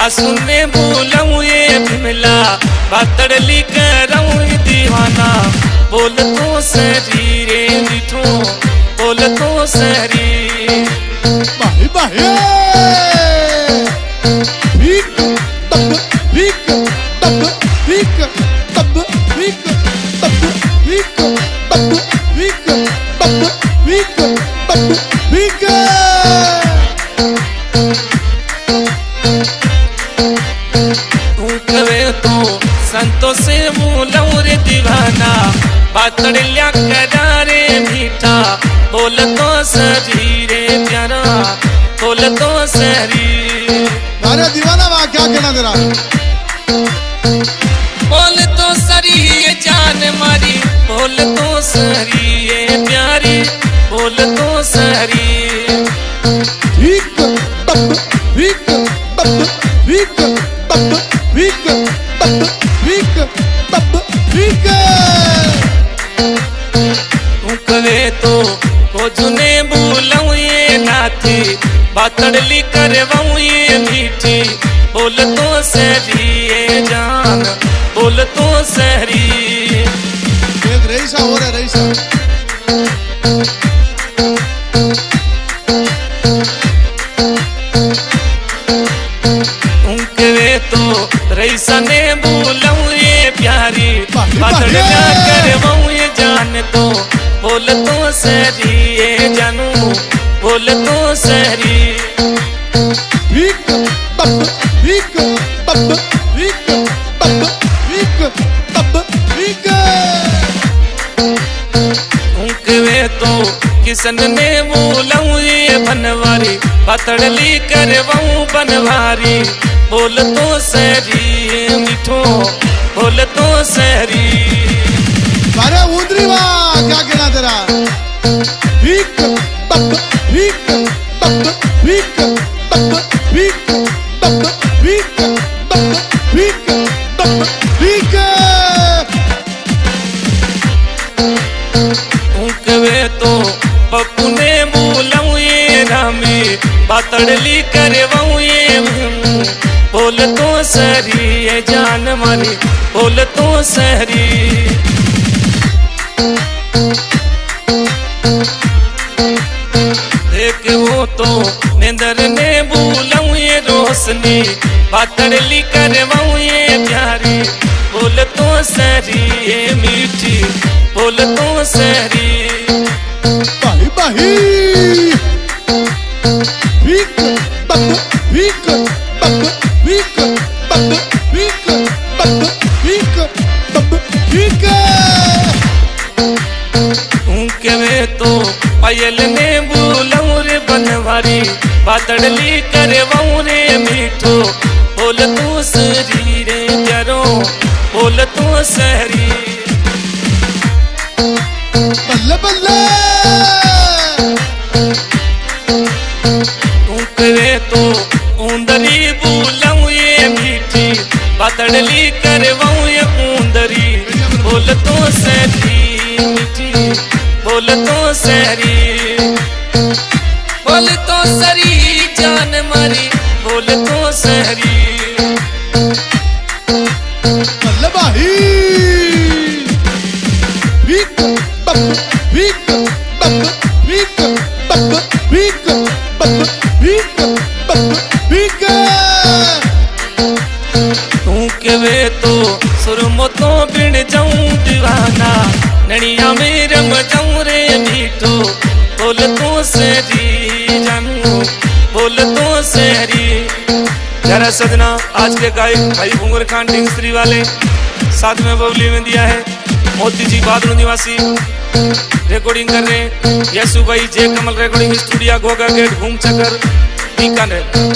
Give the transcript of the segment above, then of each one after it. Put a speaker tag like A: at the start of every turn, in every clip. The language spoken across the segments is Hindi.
A: आसुने बोलूं ये बिमला बातड़ली करऊं दीवाना बोल तो सरी रे मिठो बोल तो सरी
B: बाही बाही भीक तब भीक तब भीक तब भीक तब भीक तब भीक तब भीक तब भीक
A: संतों से बोलूं रे दीवाना बातड़िया करारे मीठा बोल तो सरी रे प्यारा बोल तो सरी
B: अरे दीवाना वाह क्या कहना तेरा
A: बोल तो सरी ये जान मारी बोल तो सरी ये प्यारी बोल तो सरी
B: भीक तब भीक तब भीक तब भीक तब भीक तब भीक
A: कवे तो कोजुने बोलूं ये नाथी बातड़ली करवाऊं ये मीठी बोल तो सरी ये जान बोल तो सरी
B: एक रईसा हो रहा है रईसा
A: उनके तो रईसा ने बोलूं ये प्यारी बातड़िया करवाऊं ये जान तो बोल तो सरी ये जानू बोल तो सरी
B: भीक तब भीक तब भीक तब भीक तब भीक
A: उनके तो किसन ने बोलूं ये बनवारी बातड़ली करवाऊं बनवारी बोल तो सरी ये मिठो बोल तो सरी
B: अरे उधरी वाह क्या कहना तेरा भीक तब भीक तब भीक तब भीक तब भीक तब भीक तब भीक
A: उनके तो पप्पू ने बोलूं ये रामी बातड़ली करवाऊं ये बोल तो सरी ये जान मारी बोल तो सरी देख वो तो निंदर ने बोलूं ये रोशनी बातड़ली करवाऊं ये प्यारी बोल तो सरी ये मीठी बोल तो सरी
B: बाही बाही भीक तब भीक तब भीक तब भीक तब भीक तब भीक
A: उनके तो पायल ने बोलूं रे बनवारी बातड़ली करवाऊं रे मीठो बोल तो सरी रे प्यारो बोल तो सरी
B: बल्ले बल्ले
A: उनके तो ऊंदरी बोलूं ये मीठी बातड़ली करवाऊं ये ऊंदरी बोल तो सरी मीठी बोल तो सरी बोल तो सरी जान मारी बोल तो सरी
B: बल्ले बाही भीक तब भीक तब भीक तब भीक तब भीक तब भीक
A: उनके तो सुरमो तो बिन जाऊं दीवाना नैया में रम जाऊं रे मीठो बोल तो सरी जानू बोल तो सरी यार सजना आज के गायक भाई भूंगर खान ढिंगस्त्री वाले साथ में बबली में दिया है मोती जी बादल निवासी रिकॉर्डिंग कर रहे हैं यसु भाई जे Kamal recording studio Ghoga gate Ghoom Chakkar Bikaner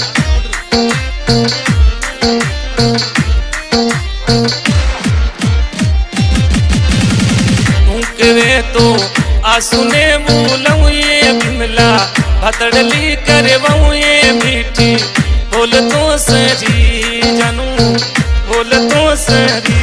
A: उनके तो आसुने बोलूं ये बिमला बातड़ली करवाऊं ये मीठी बोल तो सरी जानू बोल तो सरी